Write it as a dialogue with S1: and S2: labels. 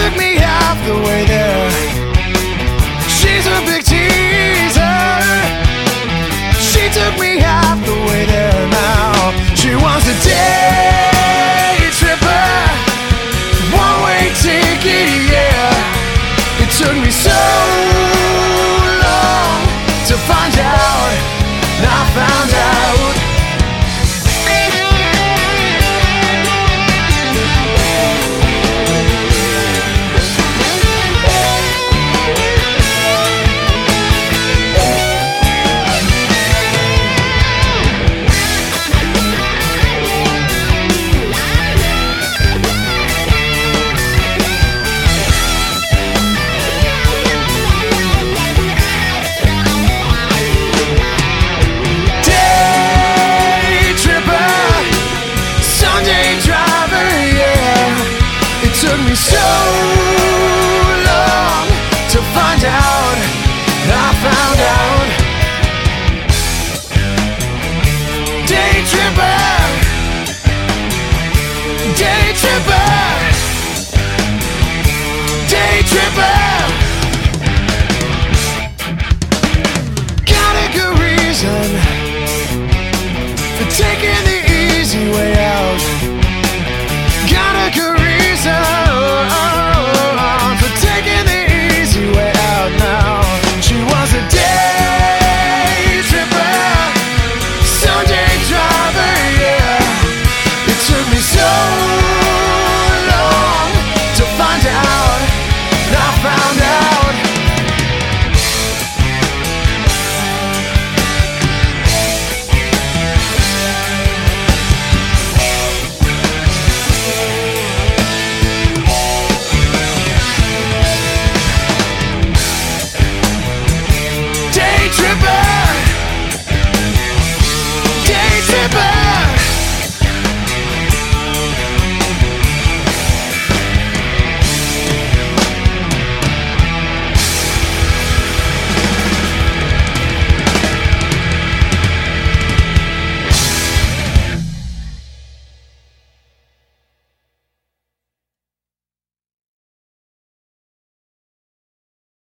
S1: took me half the way there. She's a big teaser. She took me half the way there now. She wants a day tripper, one-way ticket, yeah. It took me so long to find out, and I found out. Took me so long to find out, and I found out. Day tripper, day tripper, day tripper. Got a good reason for taking